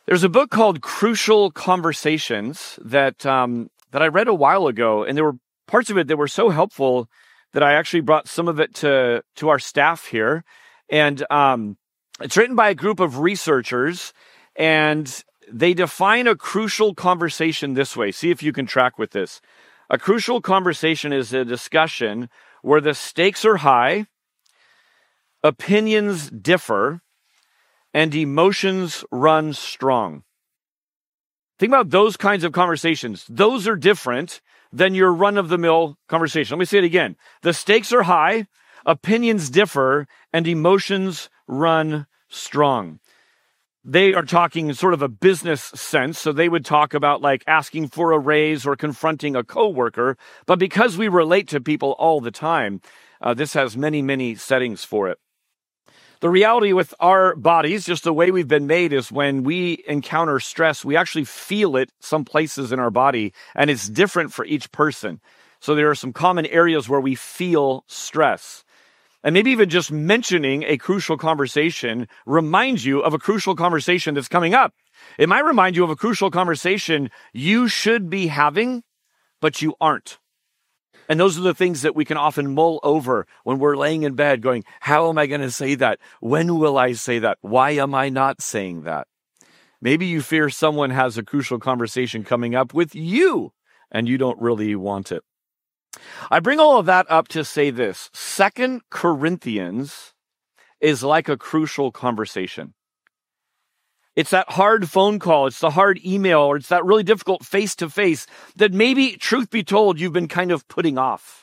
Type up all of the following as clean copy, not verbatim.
There's a book called Crucial Conversations that I read a while ago, and there were parts of it that were so helpful that I actually brought some of it to our staff here. And it's written by a group of researchers, and they define a crucial conversation this way. See if you can track with this. A crucial conversation is a discussion where the stakes are high, opinions differ, and emotions run strong. Think about those kinds of conversations. Those are different than your run-of-the-mill conversation. Let me say it again. The stakes are high, opinions differ, and emotions run strong. They are talking in sort of a business sense, so they would talk about like asking for a raise or confronting a coworker. But because we relate to people all the time, this has many, many settings for it. The reality with our bodies, just the way we've been made, is when we encounter stress, we actually feel it some places in our body, and it's different for each person. So there are some common areas where we feel stress. And maybe even just mentioning a crucial conversation reminds you of a crucial conversation that's coming up. It might remind you of a crucial conversation you should be having, but you aren't. And those are the things that we can often mull over when we're laying in bed going, how am I going to say that? When will I say that? Why am I not saying that? Maybe you fear someone has a crucial conversation coming up with you and you don't really want it. I bring all of that up to say this. 2 Corinthians is like a crucial conversation. It's that hard phone call, it's the hard email, or it's that really difficult face-to-face that maybe, truth be told, you've been kind of putting off.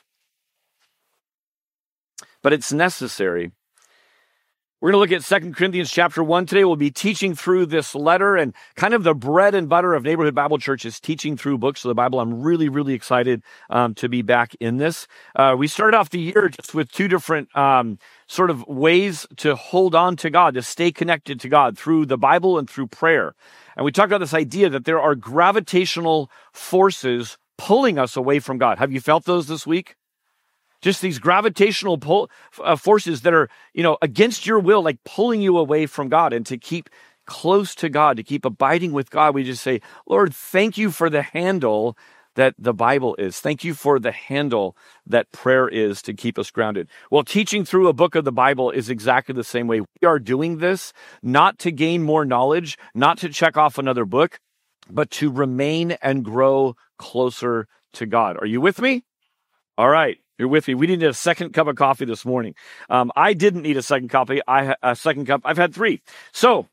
But it's necessary. We're going to look at 2 Corinthians chapter 1 today. We'll be teaching through this letter, and kind of the bread and butter of Neighborhood Bible Church is teaching through books of the Bible. I'm really, really excited to be back in this. We started off the year just with two different sort of ways to hold on to God, to stay connected to God through the Bible and through prayer. And we talked about this idea that there are gravitational forces pulling us away from God. Have you felt those this week? Just these gravitational forces that are, against your will, like pulling you away from God. And to keep close to God, to keep abiding with God, we just say, Lord, thank you for the handle that the Bible is. Thank you for the handle that prayer is to keep us grounded. Well, teaching through a book of the Bible is exactly the same way. We are doing this not to gain more knowledge, not to check off another book, but to remain and grow closer to God. Are you with me? All right. You're with me. We needed a second cup of coffee this morning. I didn't need a second cup. I've had 3. So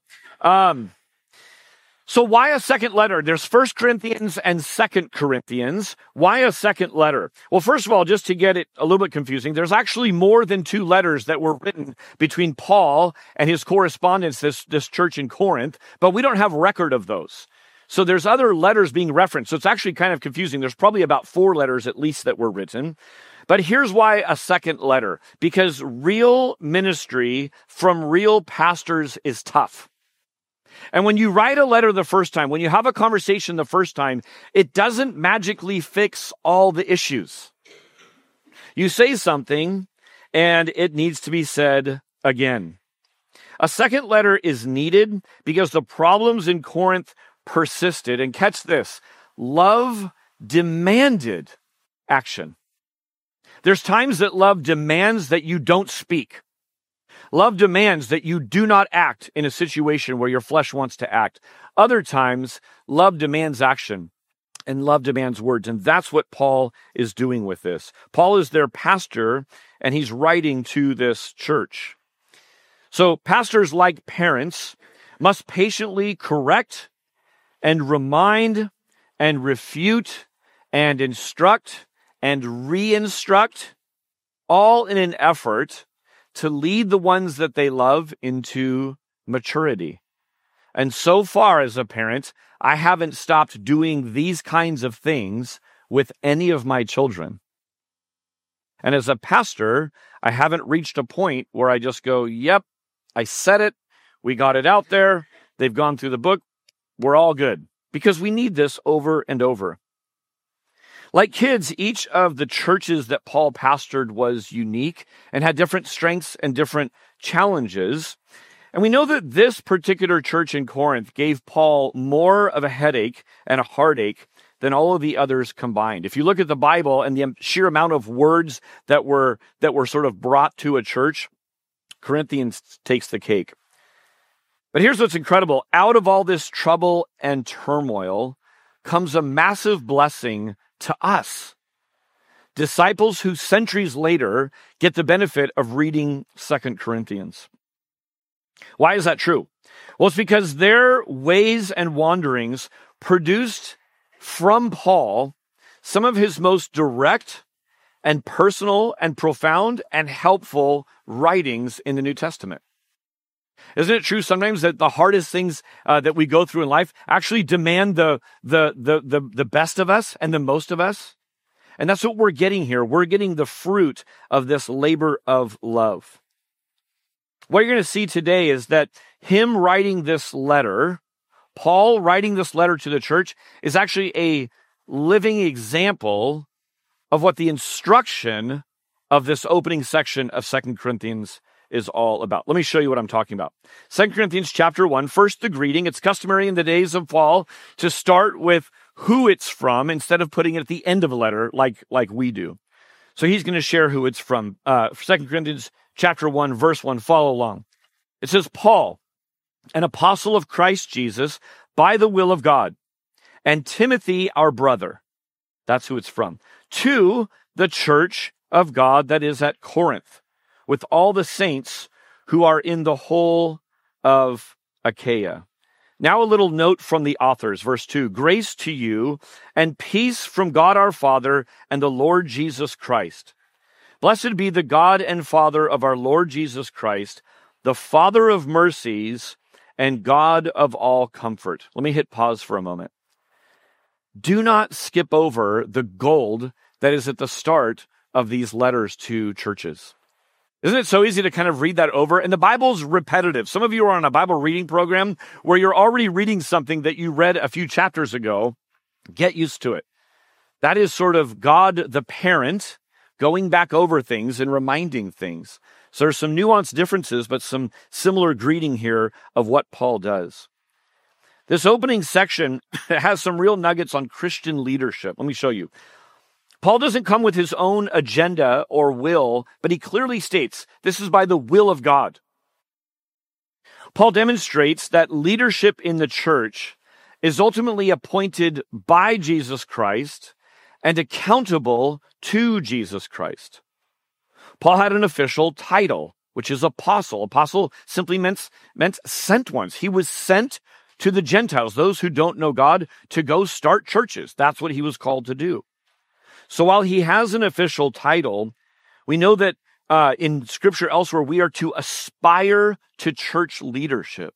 why a second letter? There's 1 Corinthians and 2 Corinthians. Why a second letter? Well, first of all, just to get it a little bit confusing, there's actually more than 2 letters that were written between Paul and his correspondents, this church in Corinth, but we don't have record of those. So there's other letters being referenced. So it's actually kind of confusing. There's probably about 4 letters at least that were written. But here's why a second letter. Because real ministry from real pastors is tough. And when you write a letter the first time, when you have a conversation the first time, it doesn't magically fix all the issues. You say something, and it needs to be said again. A second letter is needed because the problems in Corinth persisted. And catch this, love demanded action. There's times that love demands that you don't speak. Love demands that you do not act in a situation where your flesh wants to act. Other times, love demands action and love demands words. And that's what Paul is doing with this. Paul is their pastor, and he's writing to this church. So pastors, like parents, must patiently correct and remind and refute and instruct and re-instruct, all in an effort to lead the ones that they love into maturity. And so far as a parent, I haven't stopped doing these kinds of things with any of my children. And as a pastor, I haven't reached a point where I just go, yep, I said it, we got it out there, they've gone through the book, we're all good. Because we need this over and over. Like kids, each of the churches that Paul pastored was unique and had different strengths and different challenges. And we know that this particular church in Corinth gave Paul more of a headache and a heartache than all of the others combined. If you look at the Bible and the sheer amount of words that were sort of brought to a church, Corinthians takes the cake. But here's what's incredible. Out of all this trouble and turmoil comes a massive blessing to us, disciples who centuries later get the benefit of reading 2 Corinthians. Why is that true? Well, it's because their ways and wanderings produced from Paul some of his most direct and personal and profound and helpful writings in the New Testament. Isn't it true sometimes that the hardest things that we go through in life actually demand the best of us and the most of us? And that's what we're getting here. We're getting the fruit of this labor of love. What you're going to see today is that him writing this letter, Paul writing this letter to the church, is actually a living example of what the instruction of this opening section of 2 Corinthians is all about. Let me show you what I'm talking about. 2 Corinthians chapter 1, first the greeting. It's customary in the days of Paul to start with who it's from instead of putting it at the end of a letter like we do. So he's going to share who it's from. 2 Corinthians chapter 1, verse 1, follow along. It says, Paul, an apostle of Christ Jesus, by the will of God, and Timothy, our brother. That's who it's from. To the church of God that is at Corinth, with all the saints who are in the whole of Achaia. Now a little note from the authors, verse 2. Grace to you and peace from God our Father and the Lord Jesus Christ. Blessed be the God and Father of our Lord Jesus Christ, the Father of mercies and God of all comfort. Let me hit pause for a moment. Do not skip over the gold that is at the start of these letters to churches. Isn't it so easy to kind of read that over? And the Bible's repetitive. Some of you are on a Bible reading program where you're already reading something that you read a few chapters ago. Get used to it. That is sort of God the parent going back over things and reminding things. So there's some nuanced differences, but some similar greeting here of what Paul does. This opening section has some real nuggets on Christian leadership. Let me show you. Paul doesn't come with his own agenda or will, but he clearly states this is by the will of God. Paul demonstrates that leadership in the church is ultimately appointed by Jesus Christ and accountable to Jesus Christ. Paul had an official title, which is apostle. Apostle simply meant sent ones. He was sent to the Gentiles, those who don't know God, to go start churches. That's what he was called to do. So while he has an official title, we know that in Scripture elsewhere, we are to aspire to church leadership.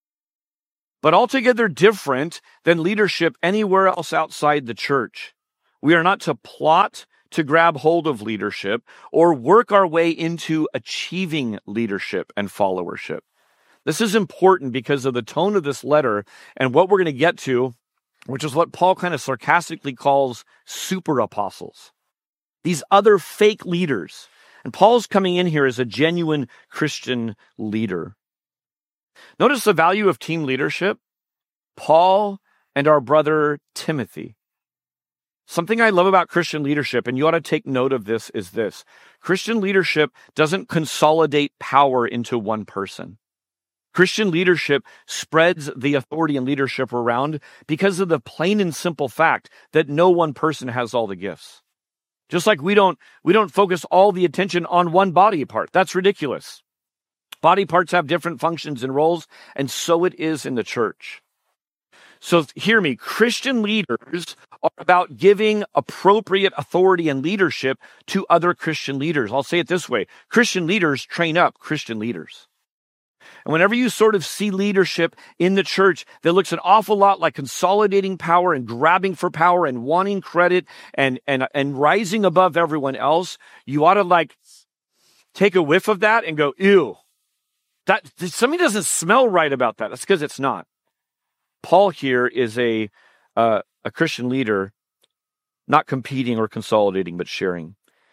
But altogether different than leadership anywhere else outside the church. We are not to plot to grab hold of leadership or work our way into achieving leadership and followership. This is important because of the tone of this letter and what we're going to get to, which is what Paul kind of sarcastically calls super apostles. These other fake leaders. And Paul's coming in here as a genuine Christian leader. Notice the value of team leadership. Paul and our brother Timothy. Something I love about Christian leadership, and you ought to take note of this, is this. Christian leadership doesn't consolidate power into one person. Christian leadership spreads the authority and leadership around because of the plain and simple fact that no one person has all the gifts. Just like we don't focus all the attention on one body part. That's ridiculous. Body parts have different functions and roles, and so it is in the church. So hear me, Christian leaders are about giving appropriate authority and leadership to other Christian leaders. I'll say it this way. Christian leaders train up Christian leaders. And whenever you sort of see leadership in the church that looks an awful lot like consolidating power and grabbing for power and wanting credit and rising above everyone else, you ought to like take a whiff of that and go, ew, that something doesn't smell right about that. That's because it's not. Paul here is a Christian leader, not competing or consolidating, but sharing.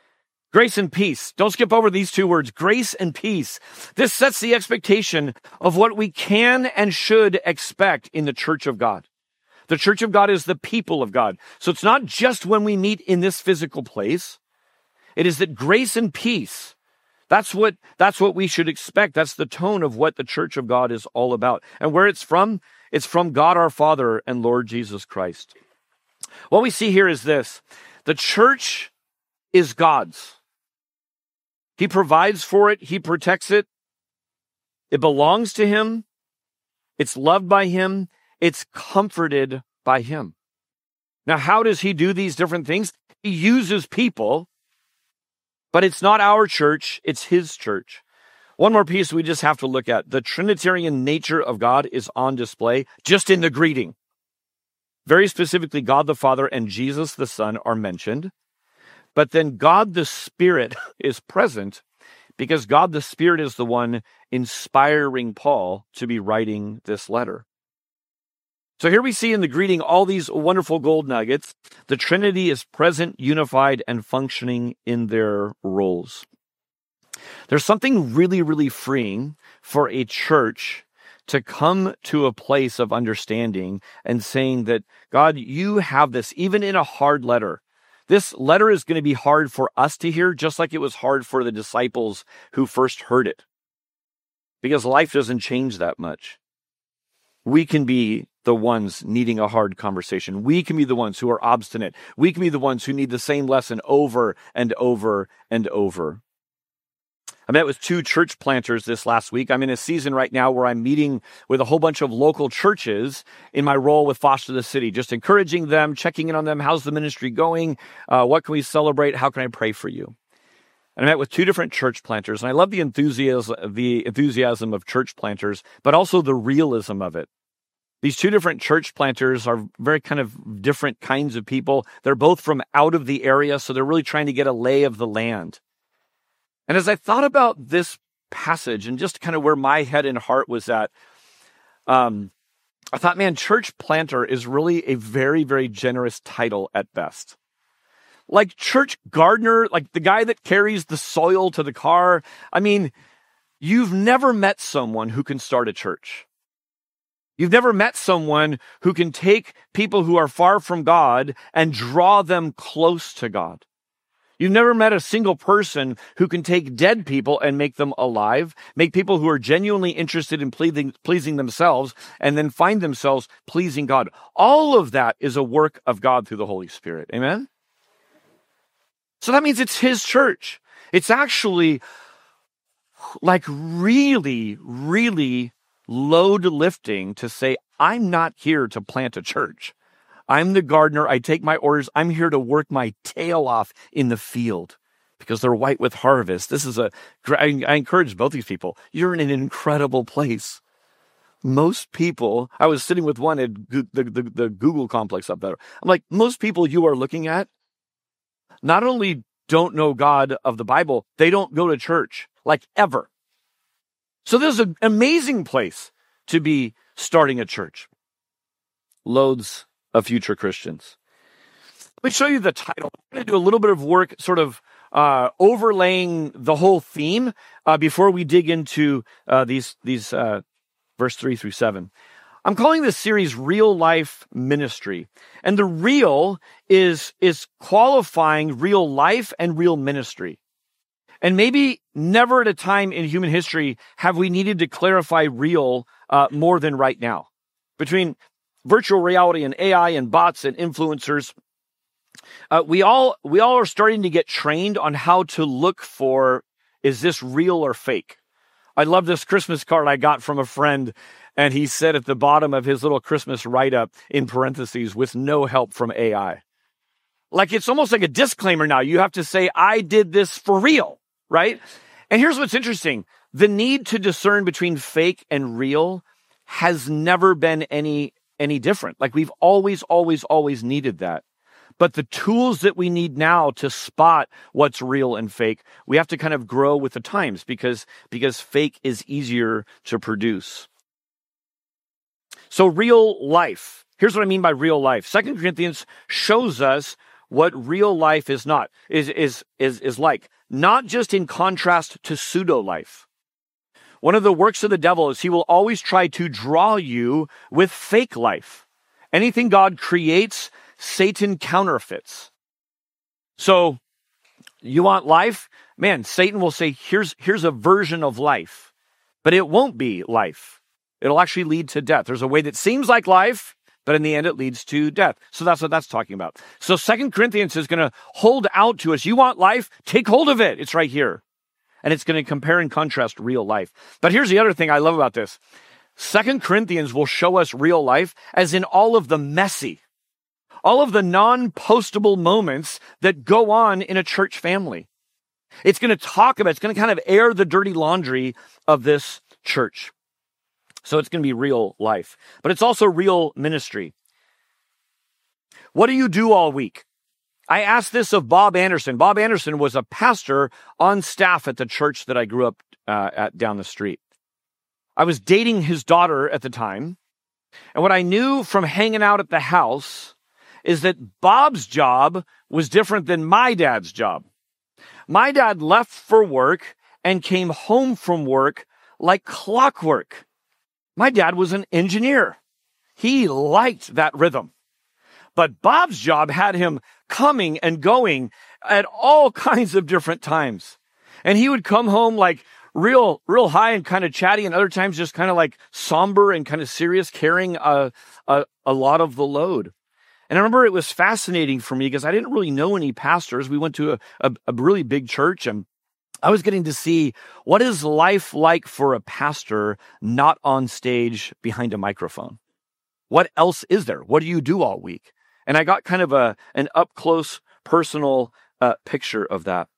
Grace and peace. Don't skip over these two words, grace and peace. This sets the expectation of what we can and should expect in the church of God. The church of God is the people of God. So it's not just when we meet in this physical place. It is that grace and peace, that's what we should expect. That's the tone of what the church of God is all about. And where it's from God our Father and Lord Jesus Christ. What we see here is this. The church is God's. He provides for it. He protects it. It belongs to him. It's loved by him. It's comforted by him. Now, how does he do these different things? He uses people, but it's not our church. It's his church. One more piece we just have to look at. The Trinitarian nature of God is on display just in the greeting. Very specifically, God the Father and Jesus the Son are mentioned. But then God the Spirit is present because God the Spirit is the one inspiring Paul to be writing this letter. So here we see in the greeting all these wonderful gold nuggets. The Trinity is present, unified, and functioning in their roles. There's something really, really freeing for a church to come to a place of understanding and saying that, God, you have this, even in a hard letter. This letter is going to be hard for us to hear, just like it was hard for the disciples who first heard it. Because life doesn't change that much. We can be the ones needing a hard conversation. We can be the ones who are obstinate. We can be the ones who need the same lesson over and over and over. I met with 2 church planters this last week. I'm in a season right now where I'm meeting with a whole bunch of local churches in my role with Foster the City, just encouraging them, checking in on them. How's the ministry going? What can we celebrate? How can I pray for you? And I met with 2 different church planters, and I love the enthusiasm of church planters, but also the realism of it. These 2 different church planters are very kind of different kinds of people. They're both from out of the area, so they're really trying to get a lay of the land. And as I thought about this passage and just kind of where my head and heart was at, I thought, man, church planter is really a very, very generous title at best. Like church gardener, like the guy that carries the soil to the car. I mean, you've never met someone who can start a church. You've never met someone who can take people who are far from God and draw them close to God. You've never met a single person who can take dead people and make them alive, make people who are genuinely interested in pleasing themselves, and then find themselves pleasing God. All of that is a work of God through the Holy Spirit. Amen? So that means it's his church. It's actually like really, really load lifting to say, I'm not here to plant a church. I'm the gardener. I take my orders. I'm here to work my tail off in the field because they're white with harvest. I encourage both these people. You're in an incredible place. Most people, I was sitting with one at the Google complex up there. I'm like, most people you are looking at not only don't know God of the Bible, they don't go to church, like ever. So this is an amazing place to be starting a church. Loads of future Christians. Let me show you the title. I'm going to do a little bit of work sort of overlaying the whole theme before we dig into these verse 3 through 7. I'm calling this series Real Life Ministry. And the real is qualifying real life and real ministry. And maybe never at a time in human history have we needed to clarify real more than right now. Between virtual reality and AI and bots and influencers, we all are starting to get trained on how to look for, is this real or fake? I love this Christmas card I got from a friend, and he said at the bottom of his little Christmas write-up, in parentheses, with no help from AI. Like it's almost like a disclaimer now. You have to say, I did this for real, right? And here's what's interesting. The need to discern between fake and real has never been any different. Like we've always needed that. But the tools that we need now to spot what's real and fake, we have to kind of grow with the times because fake is easier to produce. So real life. Here's what I mean by real life. 2 Corinthians shows us what real life is not, is like, not just in contrast to pseudo life. One of the works of the devil is he will always try to draw you with fake life. Anything God creates, Satan counterfeits. So you want life? Man, Satan will say, here's a version of life, but it won't be life. It'll actually lead to death. There's a way that seems like life, but in the end, it leads to death. So that's what that's talking about. So 2 Corinthians is going to hold out to us. You want life? Take hold of it. It's right here. And it's going to compare and contrast real life. But here's the other thing I love about this. 2 Corinthians will show us real life as in all of the messy, all of the non-postable moments that go on in a church family. It's going to it's going to kind of air the dirty laundry of this church. So it's going to be real life, but it's also real ministry. What do you do all week? I asked this of Bob Anderson. Bob Anderson was a pastor on staff at the church that I grew up at down the street. I was dating his daughter at the time. And what I knew from hanging out at the house is that Bob's job was different than my dad's job. My dad left for work and came home from work like clockwork. My dad was an engineer. He liked that rhythm. But Bob's job had him coming and going at all kinds of different times. And he would come home like real high and kind of chatty, and other times just kind of like somber and kind of serious, carrying a lot of the load. And I remember it was fascinating for me because I didn't really know any pastors. We went to a really big church, and I was getting to see what is life like for a pastor not on stage behind a microphone. What else is there? What do you do all week? And I got kind of an up-close, personal picture of that.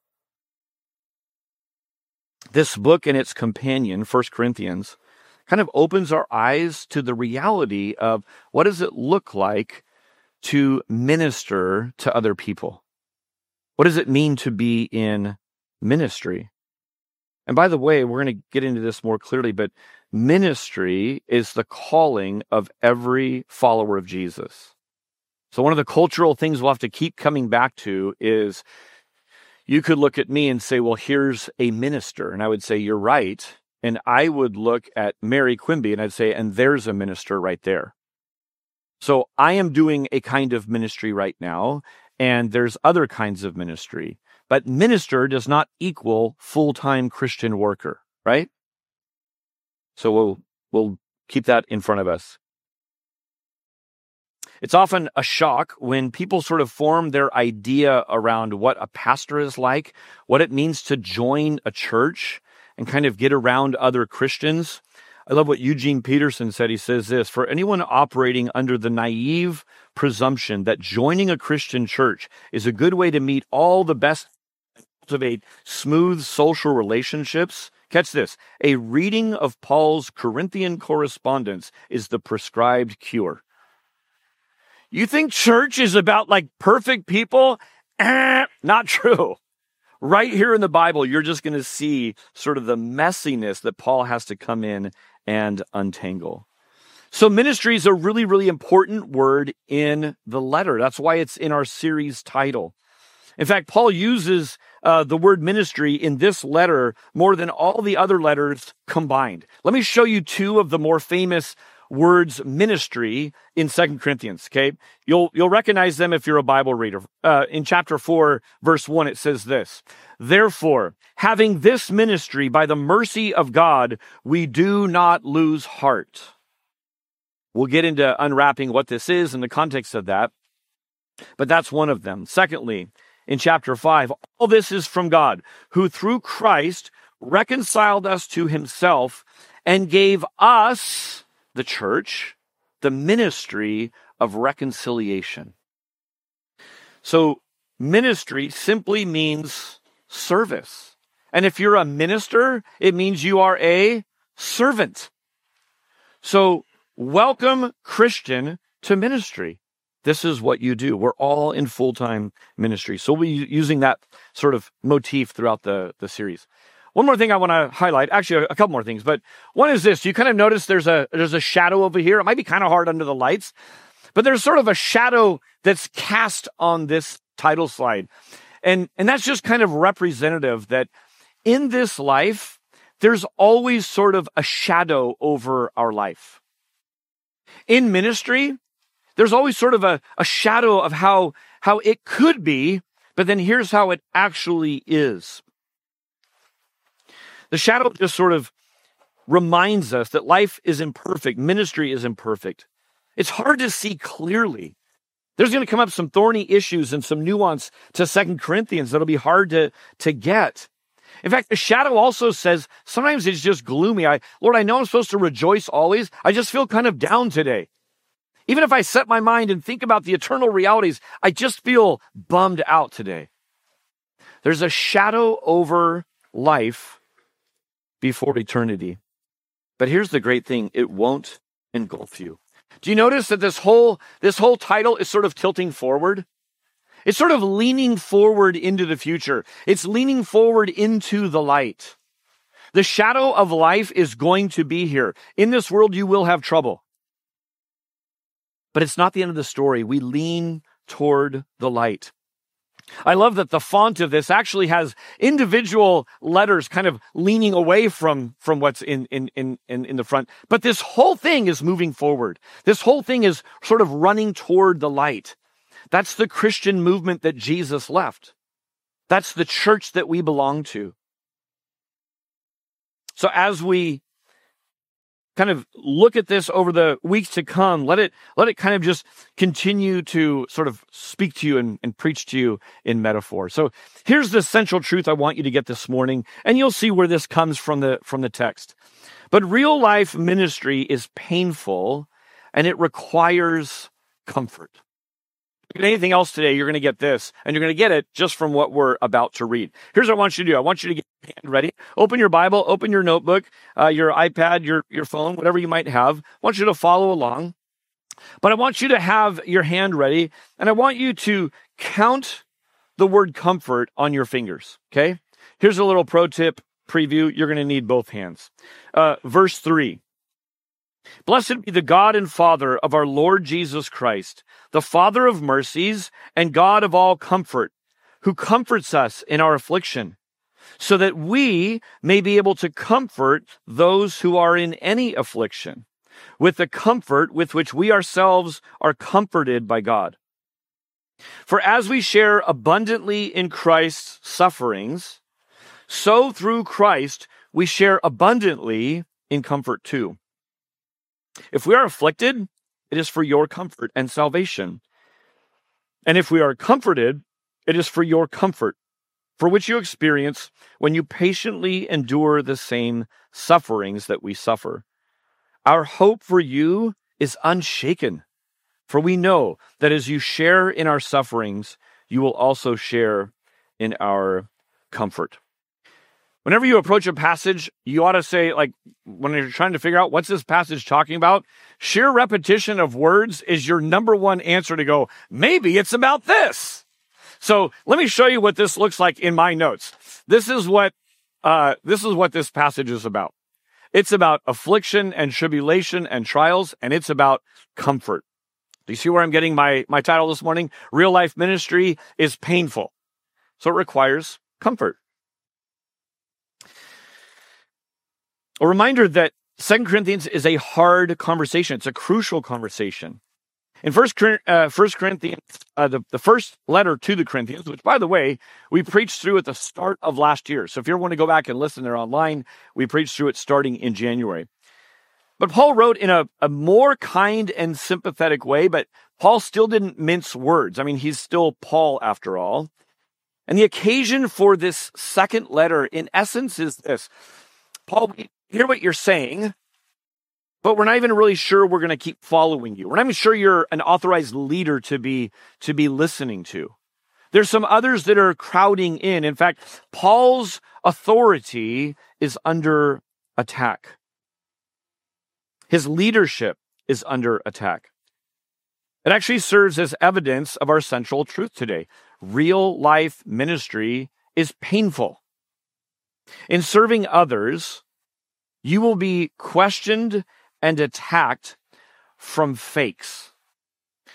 This book and its companion, 1 Corinthians, kind of opens our eyes to the reality of what does it look like to minister to other people? What does it mean to be in ministry? And by the way, we're going to get into this more clearly, but ministry is the calling of every follower of Jesus. So one of the cultural things we'll have to keep coming back to is you could look at me and say, well, here's a minister. And I would say, you're right. And I would look at Mary Quimby and I'd say, and there's a minister right there. So I am doing a kind of ministry right now, and there's other kinds of ministry. But minister does not equal full-time Christian worker, right? So we'll keep that in front of us. It's often a shock when people sort of form their idea around what a pastor is like, what it means to join a church and kind of get around other Christians. I love what Eugene Peterson said. He says this: for anyone operating under the naive presumption that joining a Christian church is a good way to meet all the best, cultivate smooth social relationships, catch this, a reading of Paul's Corinthian correspondence is the prescribed cure. You think church is about like perfect people? Not true. Right here in the Bible, you're just going to see sort of the messiness that Paul has to come in and untangle. So ministry is a really, really important word in the letter. That's why it's in our series title. In fact, Paul uses the word ministry in this letter more than all the other letters combined. Let me show you two of the more famous words ministry in 2 Corinthians, okay? You'll recognize them if you're a Bible reader. In chapter 4, verse 1, it says this: therefore, having this ministry by the mercy of God, we do not lose heart. We'll get into unwrapping what this is in the context of that, but that's one of them. Secondly, in chapter 5, all this is from God, who through Christ reconciled us to himself and gave us, the church, the ministry of reconciliation. So ministry simply means service. And if you're a minister, it means you are a servant. So welcome, Christian, to ministry. This is what you do. We're all in full-time ministry. So we'll be using that sort of motif throughout the series. One more thing I want to highlight, actually a couple more things, but one is this. You kind of notice there's a shadow over here. It might be kind of hard under the lights, But there's sort of a shadow that's cast on this title slide. And that's just kind of representative that in this life, there's always sort of a shadow over our life. In ministry, there's always sort of a shadow of how it could be, but then here's how it actually is. The shadow just sort of reminds us that life is imperfect, ministry is imperfect. It's hard to see clearly. There's going to come up some thorny issues and some nuance to 2 Corinthians that'll be hard to get. In fact, the shadow also says sometimes it's just gloomy. Lord, I know I'm supposed to rejoice always. I just feel kind of down today. Even if I set my mind and think about the eternal realities, I just feel bummed out today. There's a shadow over life before eternity. But here's the great thing. It won't engulf you. Do you notice that this whole title is sort of tilting forward? It's sort of leaning forward into the future. It's leaning forward into the light. The shadow of life is going to be here. In this world, you will have trouble. But it's not the end of the story. We lean toward the light. I love that the font of this actually has individual letters kind of leaning away from what's in the front. But this whole thing is moving forward. This whole thing is sort of running toward the light. That's the Christian movement that Jesus left. That's the church that we belong to. So as we kind of look at this over the weeks to come, let it kind of just continue to sort of speak to you and preach to you in metaphor. So here's the central truth I want you to get this morning, and you'll see where this comes from the text. But real life ministry is painful, and it requires comfort. Anything else today, you're going to get this, and you're going to get it just from what we're about to read. Here's what I want you to do. I want you to get your hand ready. Open your Bible, open your notebook, your iPad, your phone, whatever you might have. I want you to follow along. But I want you to have your hand ready, and I want you to count the word comfort on your fingers, okay? Here's a little pro tip preview. You're going to need both hands. Verse 3. Blessed be the God and Father of our Lord Jesus Christ, the Father of mercies and God of all comfort, who comforts us in our affliction, so that we may be able to comfort those who are in any affliction, with the comfort with which we ourselves are comforted by God. For as we share abundantly in Christ's sufferings, so through Christ we share abundantly in comfort too. If we are afflicted, it is for your comfort and salvation. And if we are comforted, it is for your comfort, for which you experience when you patiently endure the same sufferings that we suffer. Our hope for you is unshaken, for we know that as you share in our sufferings, you will also share in our comfort. Whenever you approach a passage, you ought to say, like, when you're trying to figure out what's this passage talking about, sheer repetition of words is your number one answer to go, maybe it's about this. So let me show you what this looks like in my notes. This is what this passage is about. It's about affliction and tribulation and trials, and it's about comfort. Do you see where I'm getting my title this morning? Real life ministry is painful, so it requires comfort. A reminder that 2 Corinthians is a hard conversation. It's a crucial conversation. In 1 Corinthians, the first letter to the Corinthians, which, by the way, we preached through at the start of last year. So if you want to go back and listen there online, we preached through it starting in January. But Paul wrote in a more kind and sympathetic way, but Paul still didn't mince words. I mean, he's still Paul after all. And the occasion for this second letter, in essence, is this. Paul, we hear what you're saying, but we're not even really sure we're going to keep following you. We're not even sure you're an authorized leader to be listening to. There's some others that are crowding in. In fact, Paul's authority is under attack. His leadership is under attack. It actually serves as evidence of our central truth today. Real life ministry is painful. In serving others, you will be questioned and attacked from fakes.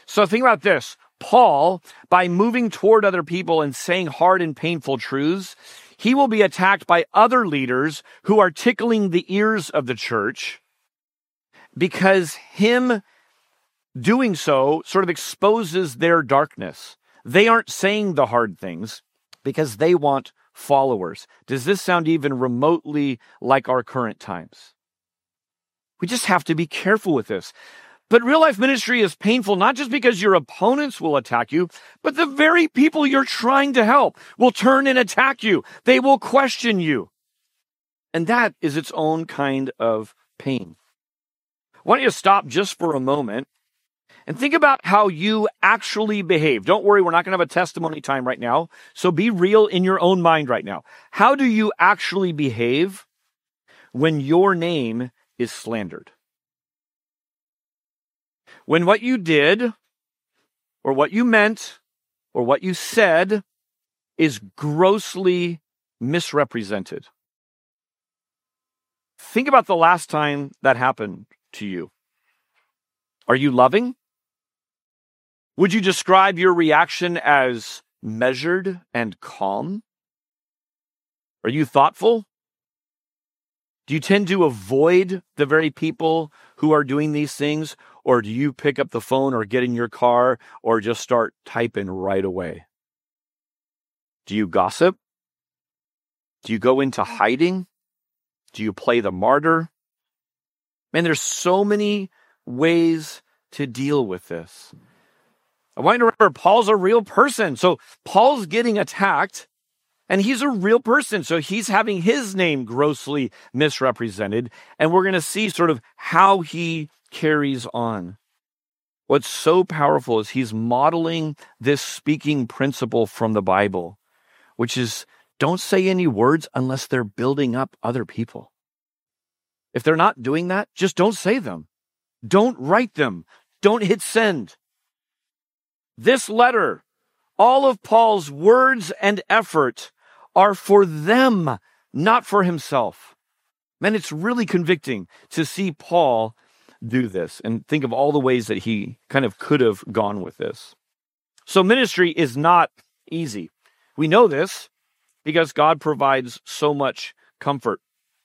So think about this. Paul, by moving toward other people and saying hard and painful truths, he will be attacked by other leaders who are tickling the ears of the church, because him doing so sort of exposes their darkness. They aren't saying the hard things because they want followers. Does this sound even remotely like our current times? We just have to be careful with this. But real life ministry is painful, not just because your opponents will attack you, but the very people you're trying to help will turn and attack you. They will question you. And that is its own kind of pain. I want you to stop just for a moment and think about how you actually behave. Don't worry, we're not going to have a testimony time right now. So be real in your own mind right now. How do you actually behave when your name is slandered? When what you did, or what you meant, or what you said is grossly misrepresented. Think about the last time that happened to you. Are you loving? Would you describe your reaction as measured and calm? Are you thoughtful? Do you tend to avoid the very people who are doing these things? Or do you pick up the phone or get in your car or just start typing right away? Do you gossip? Do you go into hiding? Do you play the martyr? Man, there's so many ways to deal with this. I want you to remember, Paul's a real person. So Paul's getting attacked, and he's a real person. So he's having his name grossly misrepresented. And we're going to see sort of how he carries on. What's so powerful is he's modeling this speaking principle from the Bible, which is don't say any words unless they're building up other people. If they're not doing that, just don't say them. Don't write them. Don't hit send. This letter, all of Paul's words and effort are for them, not for himself. Man, it's really convicting to see Paul do this and think of all the ways that he kind of could have gone with this. So ministry is not easy. We know this because God provides so much comfort.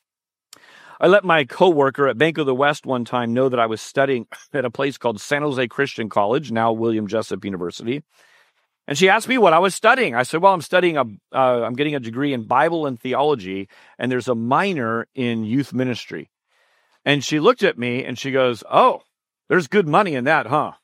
I let my coworker at Bank of the West one time know that I was studying at a place called San Jose Christian College, now William Jessup University. And she asked me what I was studying. I said, well, I'm getting a degree in Bible and theology, and there's a minor in youth ministry. And she looked at me and she goes, oh, there's good money in that, huh?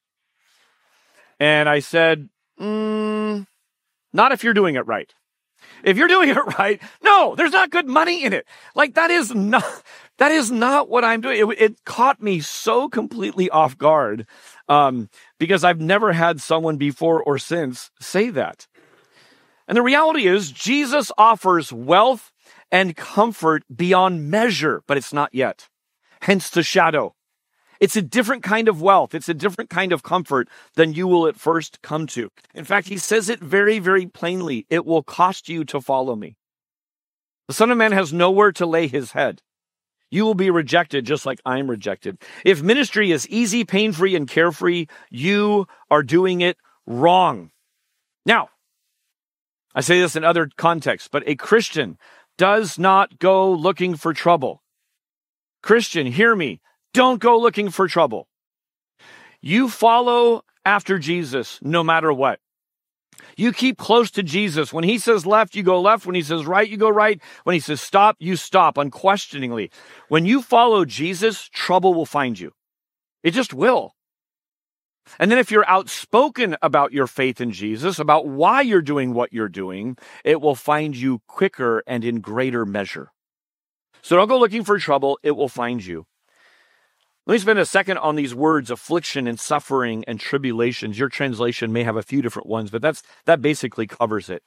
And I said, not if you're doing it right. If you're doing it right, no, there's not good money in it. Like that is not what I'm doing. It caught me so completely off guard because I've never had someone before or since say that. And the reality is Jesus offers wealth and comfort beyond measure, but it's not yet. Hence the shadow. It's a different kind of wealth. It's a different kind of comfort than you will at first come to. In fact, he says it very, very plainly. It will cost you to follow me. The Son of Man has nowhere to lay his head. You will be rejected just like I'm rejected. If ministry is easy, pain-free, and carefree, you are doing it wrong. Now, I say this in other contexts, but a Christian does not go looking for trouble. Christian, hear me. Don't go looking for trouble. You follow after Jesus no matter what. You keep close to Jesus. When he says left, you go left. When he says right, you go right. When he says stop, you stop unquestioningly. When you follow Jesus, trouble will find you. It just will. And then if you're outspoken about your faith in Jesus, about why you're doing what you're doing, it will find you quicker and in greater measure. So don't go looking for trouble. It will find you. Let me spend a second on these words, affliction and suffering and tribulations. Your translation may have a few different ones, but that basically covers it.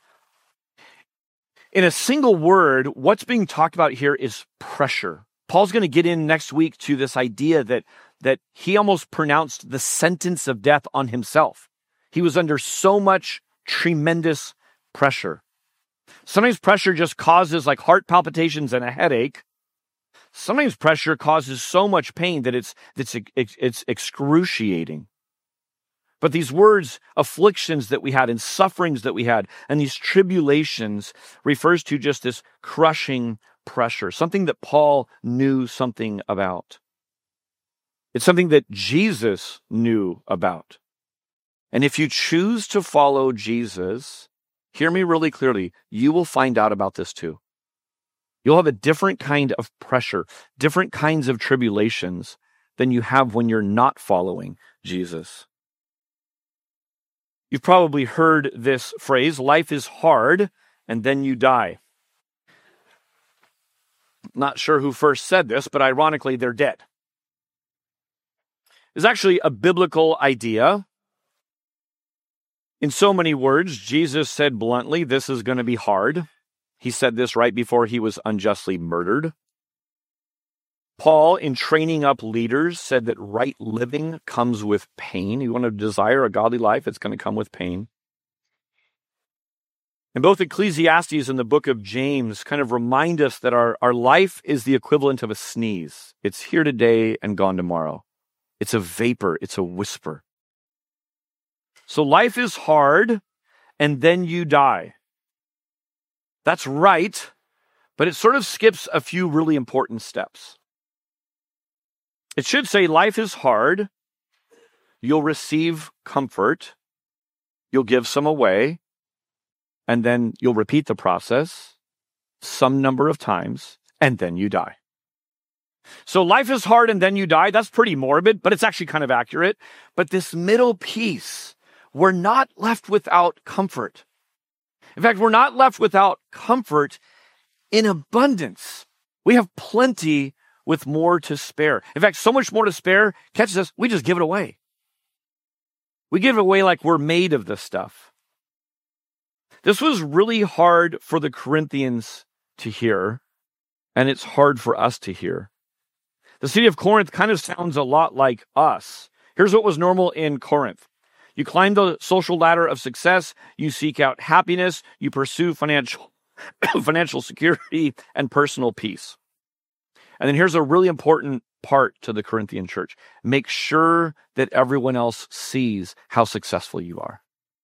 In a single word, what's being talked about here is pressure. Paul's going to get in next week to this idea that he almost pronounced the sentence of death on himself. He was under so much tremendous pressure. Sometimes pressure just causes like heart palpitations and a headache. Sometimes pressure causes so much pain that it's excruciating. But these words, afflictions that we had and sufferings that we had and these tribulations refers to just this crushing pressure, something that Paul knew something about. It's something that Jesus knew about. And if you choose to follow Jesus, hear me really clearly, you will find out about this too. You'll have a different kind of pressure, different kinds of tribulations than you have when you're not following Jesus. You've probably heard this phrase, life is hard, and then you die. Not sure who first said this, but ironically, they're dead. It's actually a biblical idea. In so many words, Jesus said bluntly, this is going to be hard. He said this right before he was unjustly murdered. Paul, in training up leaders, said that right living comes with pain. You want to desire a godly life, it's going to come with pain. And both Ecclesiastes and the book of James kind of remind us that our life is the equivalent of a sneeze. It's here today and gone tomorrow. It's a vapor. It's a whisper. So life is hard, and then you die. That's right, but it sort of skips a few really important steps. It should say life is hard, you'll receive comfort, you'll give some away, and then you'll repeat the process some number of times, and then you die. So life is hard and then you die. That's pretty morbid, but it's actually kind of accurate. But this middle piece, we're not left without comfort. In fact, we're not left without comfort in abundance. We have plenty with more to spare. In fact, so much more to spare, catch this, we just give it away. We give it away like we're made of this stuff. This was really hard for the Corinthians to hear, and it's hard for us to hear. The city of Corinth kind of sounds a lot like us. Here's what was normal in Corinth. You climb the social ladder of success, you seek out happiness, you pursue financial security and personal peace. And then here's a really important part to the Corinthian church. Make sure that everyone else sees how successful you are.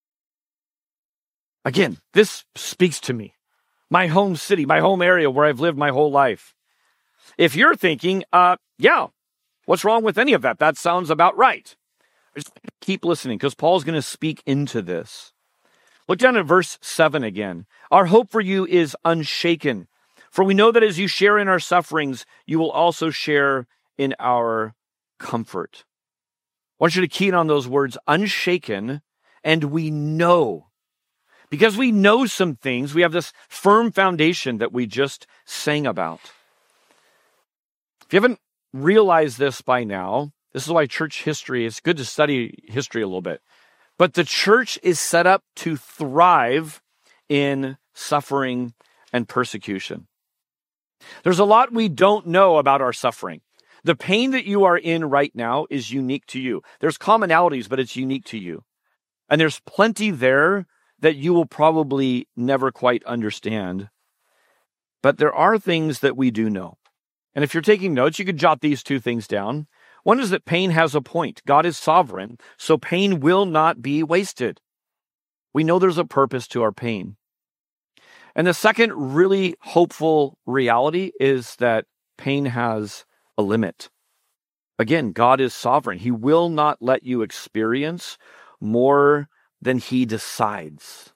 Again, this speaks to me. My home city, my home area where I've lived my whole life. If you're thinking, yeah, what's wrong with any of that? That sounds about right. Just keep listening because Paul's going to speak into this. Look down at verse 7 again. Our hope for you is unshaken, for we know that as you share in our sufferings, you will also share in our comfort. I want you to key in on those words, unshaken, and we know. Because we know some things, we have this firm foundation that we just sang about. If you haven't realized this by now, this is why church history, it's good to study history a little bit. But the church is set up to thrive in suffering and persecution. There's a lot we don't know about our suffering. The pain that you are in right now is unique to you. There's commonalities, but it's unique to you. And there's plenty there that you will probably never quite understand. But there are things that we do know. And if you're taking notes, you could jot these two things down. One is that pain has a point. God is sovereign, so pain will not be wasted. We know there's a purpose to our pain. And the second really hopeful reality is that pain has a limit. Again, God is sovereign. He will not let you experience more than he decides.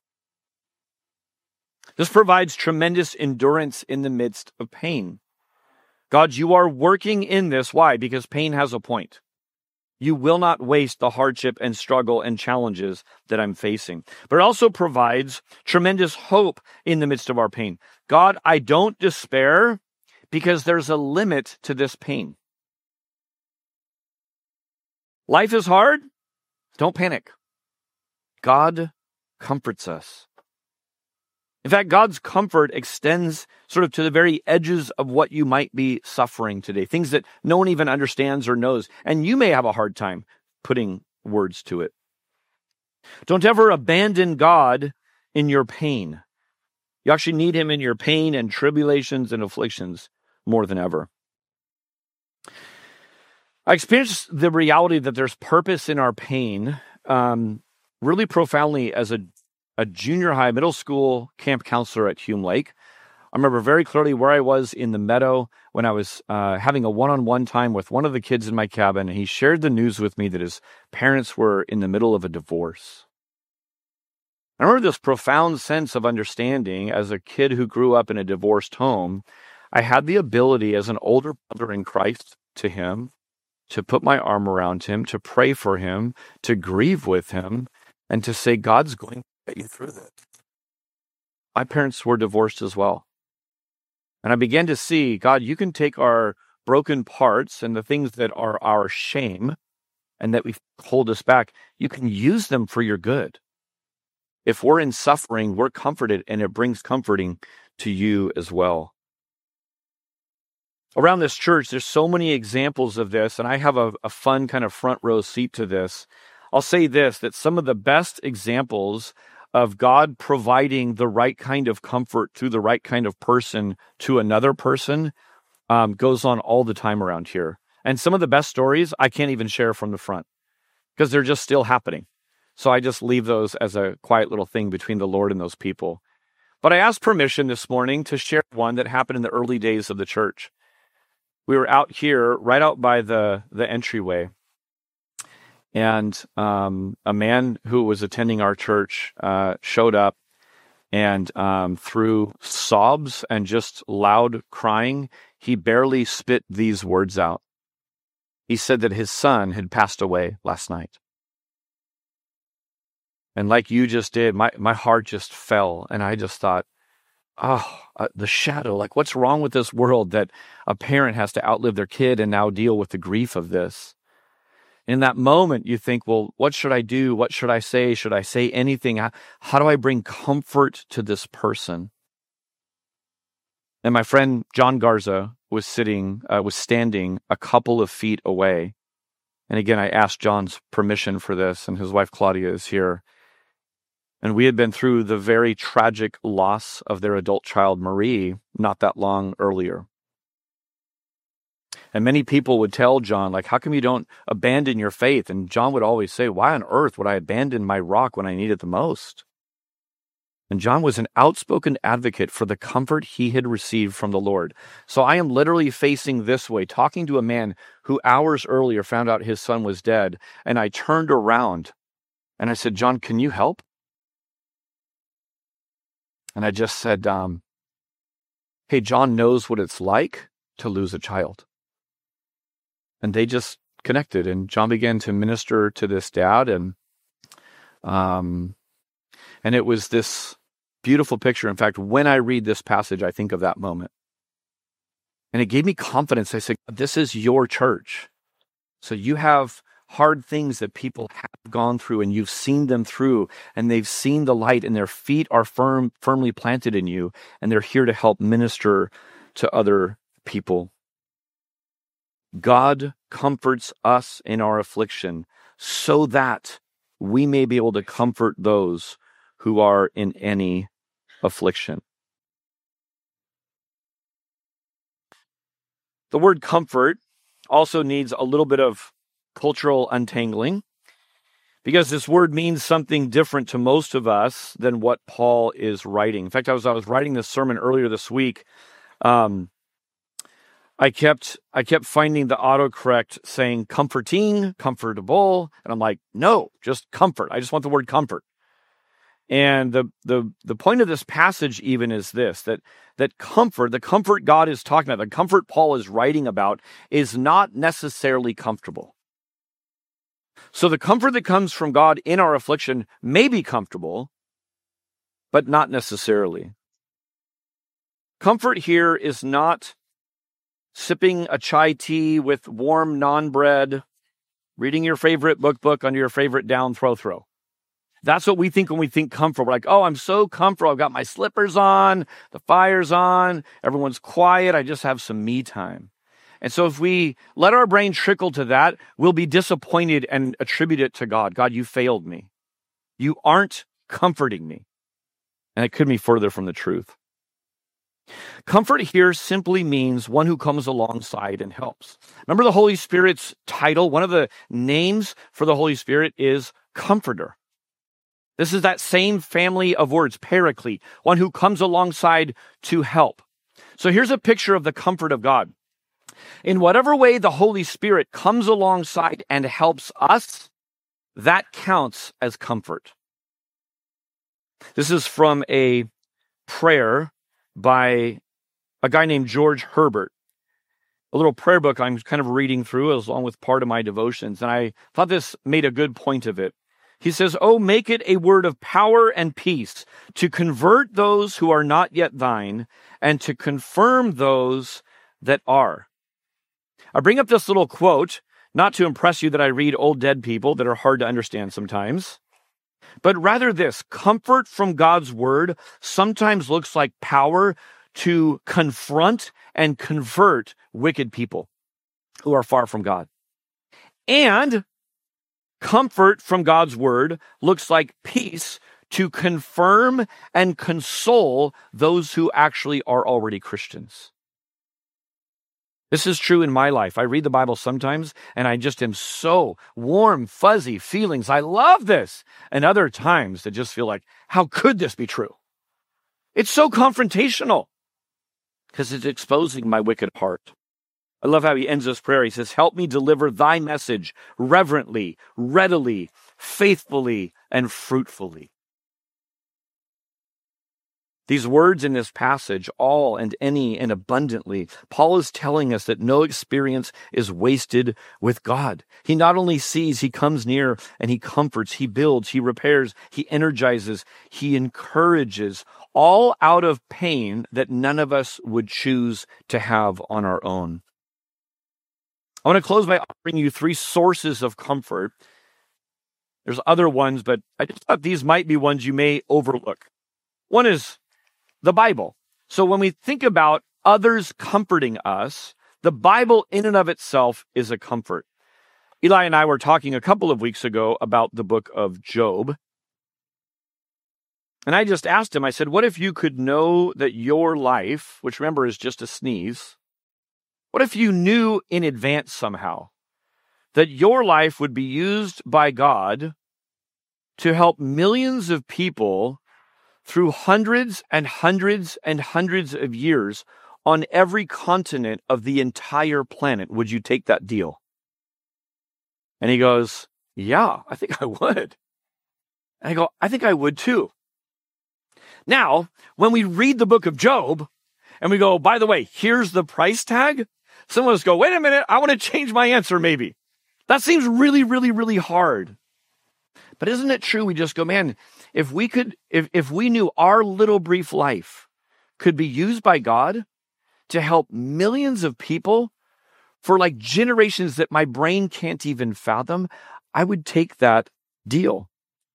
This provides tremendous endurance in the midst of pain. God, you are working in this. Why? Because pain has a point. You will not waste the hardship and struggle and challenges that I'm facing. But it also provides tremendous hope in the midst of our pain. God, I don't despair because there's a limit to this pain. Life is hard. Don't panic. God comforts us. In fact, God's comfort extends sort of to the very edges of what you might be suffering today, things that no one even understands or knows, and you may have a hard time putting words to it. Don't ever abandon God in your pain. You actually need him in your pain and tribulations and afflictions more than ever. I experienced the reality that there's purpose in our pain really profoundly as a junior high, middle school camp counselor at Hume Lake. I remember very clearly where I was in the meadow when I was having a one-on-one time with one of the kids in my cabin, and he shared the news with me that his parents were in the middle of a divorce. I remember this profound sense of understanding as a kid who grew up in a divorced home. I had the ability as an older brother in Christ to him to put my arm around him, to pray for him, to grieve with him, and to say, God's going to get you through this. My parents were divorced as well. And I began to see, God, you can take our broken parts and the things that are our shame and that we hold us back, you can use them for your good. If we're in suffering, we're comforted, and it brings comforting to you as well. Around this church, there's so many examples of this, and I have a fun kind of front row seat to this. I'll say this, that some of the best examples of God providing the right kind of comfort through the right kind of person to another person goes on all the time around here. And some of the best stories I can't even share from the front because they're just still happening. So I just leave those as a quiet little thing between the Lord and those people. But I asked permission this morning to share one that happened in the early days of the church. We were out here, right out by the entryway. And a man who was attending our church showed up, and through sobs and just loud crying, he barely spit these words out. He said that his son had passed away last night. And like you just did, my heart just fell, and I just thought, the shadow, like what's wrong with this world that a parent has to outlive their kid and now deal with the grief of this? In that moment, you think, well, what should I do? What should I say? Should I say anything? How do I bring comfort to this person? And my friend John Garza was standing a couple of feet away. And again, I asked John's permission for this, and his wife Claudia is here. And we had been through the very tragic loss of their adult child, Marie, not that long earlier. And many people would tell John, like, how come you don't abandon your faith? And John would always say, why on earth would I abandon my rock when I need it the most? And John was an outspoken advocate for the comfort he had received from the Lord. So I am literally facing this way, talking to a man who hours earlier found out his son was dead. And I turned around and I said, John, can you help? And I just said, hey, John knows what it's like to lose a child. And they just connected, and John began to minister to this dad, and it was this beautiful picture. In fact, when I read this passage, I think of that moment. And it gave me confidence. I said, this is your church. So you have hard things that people have gone through, and you've seen them through, and they've seen the light, and their feet are firmly planted in you, and they're here to help minister to other people. God comforts us in our affliction so that we may be able to comfort those who are in any affliction. The word comfort also needs a little bit of cultural untangling, because this word means something different to most of us than what Paul is writing. In fact, I was writing this sermon earlier this week. I kept finding the autocorrect saying comforting, comfortable, and I'm like, no, just comfort. I just want the word comfort. And the point of this passage even is this, that comfort, the comfort God is talking about, the comfort Paul is writing about, is not necessarily comfortable. So the comfort that comes from God in our affliction may be comfortable, but not necessarily. Comfort here is not sipping a chai tea with warm naan bread, reading your favorite book under your favorite down throw. That's what we think when we think comfort. We're like, oh, I'm so comfortable. I've got my slippers on, the fire's on, everyone's quiet. I just have some me time. And so if we let our brain trickle to that, we'll be disappointed and attribute it to God. God, you failed me. You aren't comforting me. And it couldn't be further from the truth. Comfort here simply means one who comes alongside and helps. Remember the Holy Spirit's title? One of the names for the Holy Spirit is comforter. This is that same family of words, paraclete, one who comes alongside to help. So here's a picture of the comfort of God. In whatever way the Holy Spirit comes alongside and helps us, that counts as comfort. This is from a prayer by a guy named George Herbert, a little prayer book I'm kind of reading through along with part of my devotions, and I thought this made a good point of it. He says, "Oh, make it a word of power and peace to convert those who are not yet thine and to confirm those that are." I bring up this little quote, not to impress you that I read old dead people that are hard to understand sometimes, but rather this: comfort from God's word sometimes looks like power to confront and convert wicked people who are far from God. And comfort from God's word looks like peace to confirm and console those who actually are already Christians. This is true in my life. I read the Bible sometimes and I just am so warm, fuzzy feelings. I love this. And other times I just feel like, how could this be true? It's so confrontational because it's exposing my wicked heart. I love how he ends this prayer. He says, "Help me deliver thy message reverently, readily, faithfully, and fruitfully." These words in this passage, all and any and abundantly, Paul is telling us that no experience is wasted with God. He not only sees, he comes near and he comforts, he builds, he repairs, he energizes, he encourages, all out of pain that none of us would choose to have on our own. I want to close by offering you 3 sources of comfort. There's other ones, but I just thought these might be ones you may overlook. One is the Bible. So when we think about others comforting us, the Bible in and of itself is a comfort. Eli and I were talking a couple of weeks ago about the book of Job. And I just asked him, I said, what if you could know that your life, which remember is just a sneeze, what if you knew in advance somehow that your life would be used by God to help millions of people through hundreds and hundreds and hundreds of years on every continent of the entire planet? Would you take that deal? And he goes, yeah, I think I would. And I go, I think I would too. Now, when we read the book of Job and we go, by the way, here's the price tag, some of us go, wait a minute, I want to change my answer maybe. That seems really, really, really hard. But isn't it true? We just go, man, if we knew our little brief life could be used by God to help millions of people for like generations that my brain can't even fathom, I would take that deal.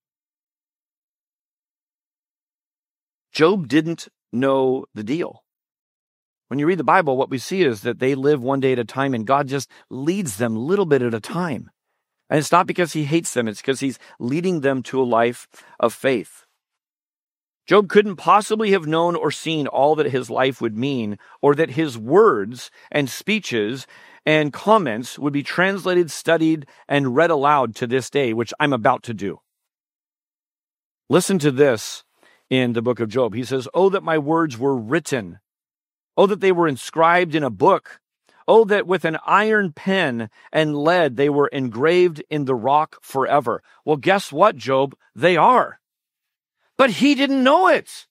Job didn't know the deal. When you read the Bible, what we see is that they live one day at a time and God just leads them a little bit at a time. And it's not because he hates them, it's because he's leading them to a life of faith. Job couldn't possibly have known or seen all that his life would mean, or that his words and speeches and comments would be translated, studied, and read aloud to this day, which I'm about to do. Listen to this in the book of Job. He says, "Oh, that my words were written. Oh, that they were inscribed in a book. Oh, that with an iron pen and lead they were engraved in the rock forever." Well, guess what, Job? They are. But he didn't know it.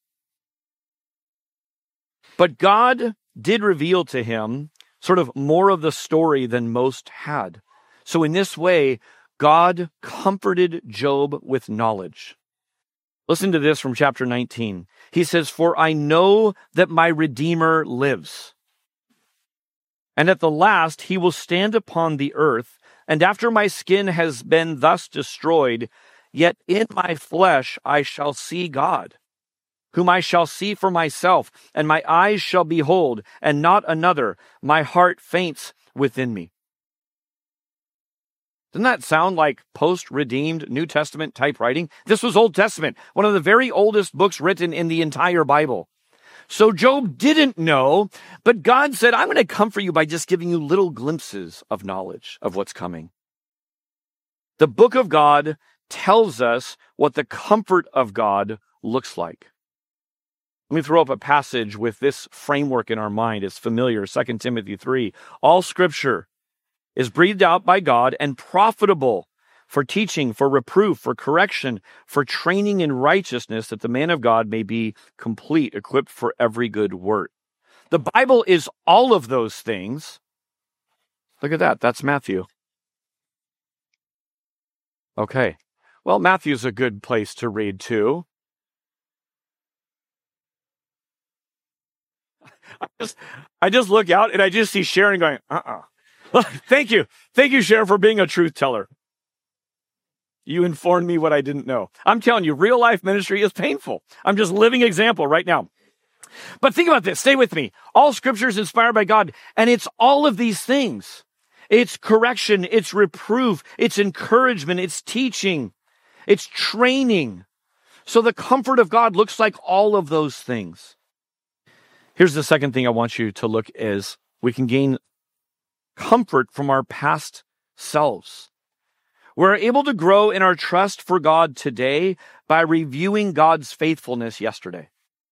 But God did reveal to him sort of more of the story than most had. So in this way, God comforted Job with knowledge. Listen to this from chapter 19. He says, "For I know that my Redeemer lives, and at the last he will stand upon the earth, and after my skin has been thus destroyed, yet in my flesh I shall see God, whom I shall see for myself, and my eyes shall behold, and not another. My heart faints within me." Doesn't that sound like post-redeemed New Testament type writing? This was Old Testament, one of the very oldest books written in the entire Bible. So Job didn't know, but God said, I'm going to comfort you by just giving you little glimpses of knowledge of what's coming. The book of God tells us what the comfort of God looks like. Let me throw up a passage with this framework in our mind. It's familiar, 2 Timothy 3. All scripture is breathed out by God and profitable for teaching, for reproof, for correction, for training in righteousness, that the man of God may be complete, equipped for every good work. The Bible is all of those things. Look at that. That's Matthew. Okay. Well, Matthew's a good place to read too. I just look out and I just see Sharon going, Thank you. Thank you, Sharon, for being a truth teller. You informed me what I didn't know. I'm telling you, real life ministry is painful. I'm just living example right now. But think about this. Stay with me. All scripture is inspired by God, and it's all of these things. It's correction, it's reproof, it's encouragement, it's teaching, it's training. So the comfort of God looks like all of those things. Here's the second thing I want you to look is we can gain comfort from our past selves. We're able to grow in our trust for God today by reviewing God's faithfulness yesterday.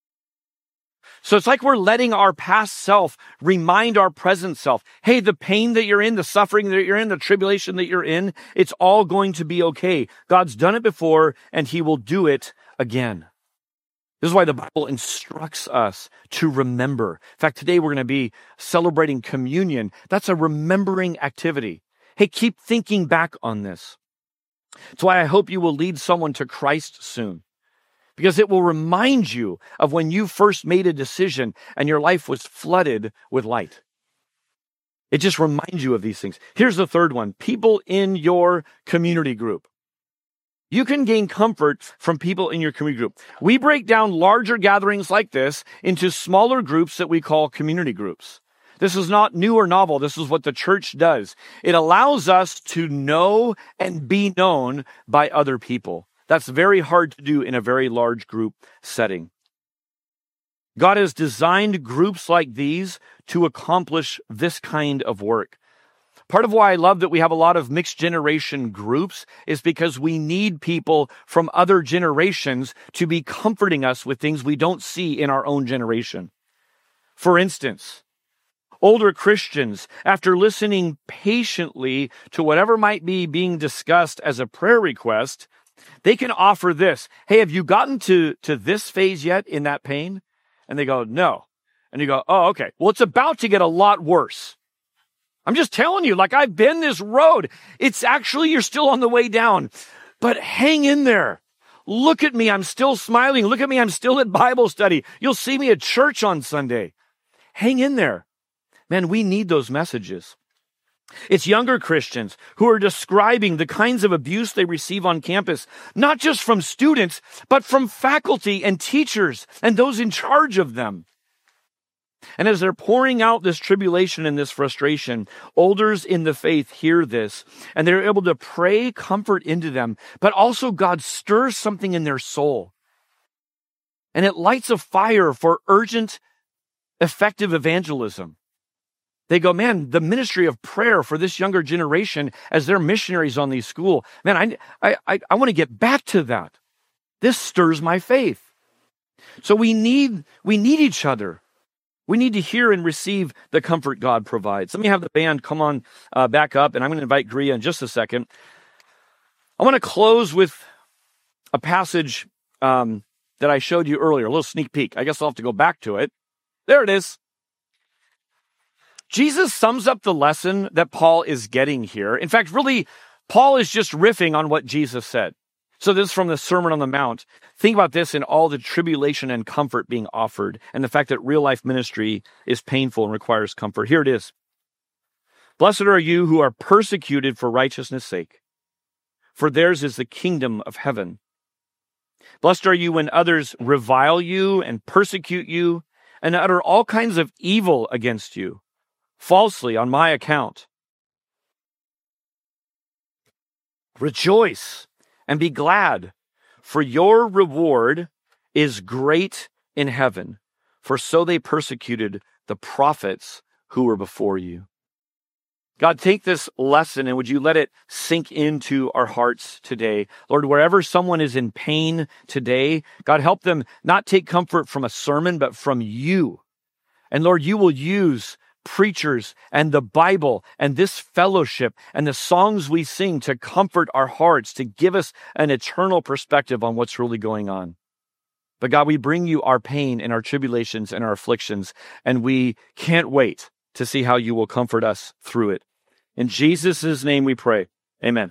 So it's like we're letting our past self remind our present self, hey, the pain that you're in, the suffering that you're in, the tribulation that you're in, it's all going to be okay. God's done it before, and he will do it again. This is why the Bible instructs us to remember. In fact, today we're going to be celebrating communion. That's a remembering activity. Hey, keep thinking back on this. That's why I hope you will lead someone to Christ soon, because it will remind you of when you first made a decision and your life was flooded with light. It just reminds you of these things. Here's the third one. People in your community group. You can gain comfort from people in your community group. We break down larger gatherings like this into smaller groups that we call community groups. This is not new or novel. This is what the church does. It allows us to know and be known by other people. That's very hard to do in a very large group setting. God has designed groups like these to accomplish this kind of work. Part of why I love that we have a lot of mixed generation groups is because we need people from other generations to be comforting us with things we don't see in our own generation. For instance, older Christians, after listening patiently to whatever might be being discussed as a prayer request, they can offer this. Hey, have you gotten to this phase yet in that pain? And they go, no. And you go, oh, okay. Well, it's about to get a lot worse. I'm just telling you, like I've been this road. It's actually, you're still on the way down, but hang in there. Look at me. I'm still smiling. Look at me. I'm still at Bible study. You'll see me at church on Sunday. Hang in there. Man, we need those messages. It's younger Christians who are describing the kinds of abuse they receive on campus, not just from students, but from faculty and teachers and those in charge of them. And as they're pouring out this tribulation and this frustration, elders in the faith hear this, and they're able to pray comfort into them, but also God stirs something in their soul. And it lights a fire for urgent, effective evangelism. They go, man, the ministry of prayer for this younger generation as they're missionaries on these schools, man, I want to get back to that. This stirs my faith. So we need each other. We need to hear and receive the comfort God provides. Let me have the band come on back up, and I'm going to invite Gria in just a second. I want to close with a passage that I showed you earlier, a little sneak peek. I guess I'll have to go back to it. There it is. Jesus sums up the lesson that Paul is getting here. In fact, really, Paul is just riffing on what Jesus said. So this is from the Sermon on the Mount. Think about this in all the tribulation and comfort being offered, and the fact that real life ministry is painful and requires comfort. Here it is. Blessed are you who are persecuted for righteousness' sake, for theirs is the kingdom of heaven. Blessed are you when others revile you and persecute you and utter all kinds of evil against you, falsely on my account. Rejoice and be glad, for your reward is great in heaven, for so they persecuted the prophets who were before you. God, take this lesson and would you let it sink into our hearts today? Lord, wherever someone is in pain today, God, help them not take comfort from a sermon, but from you. And Lord, you will use preachers and the Bible and this fellowship and the songs we sing to comfort our hearts, to give us an eternal perspective on what's really going on. But God, we bring you our pain and our tribulations and our afflictions, and we can't wait to see how you will comfort us through it. In Jesus' name we pray. Amen.